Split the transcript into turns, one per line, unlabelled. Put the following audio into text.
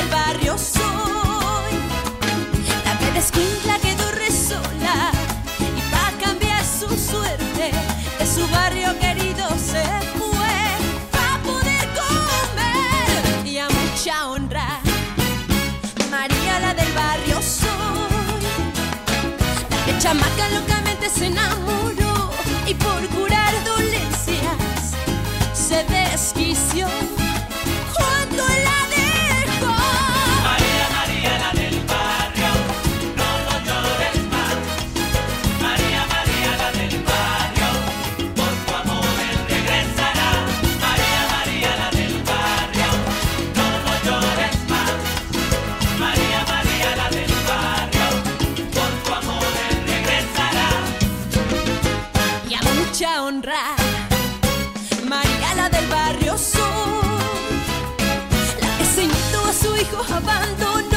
del barrio soy, la que descuincla quedó resola y pa' cambiar su suerte de su barrio querido se fue pa' poder comer y a mucha honra. María la del barrio soy, la que chamaca locamente se enamoró y por curar dolencias se desquició cuando la dejó.
María, María, la del barrio, no lo llores más. María, María, la del barrio, por tu amor él regresará. María, María, la del barrio, no lo llores más. María, María, la del barrio, por tu amor él regresará.
Y a mucha honra, María la del barrio soy, la que se invitó a su hijo abandonó.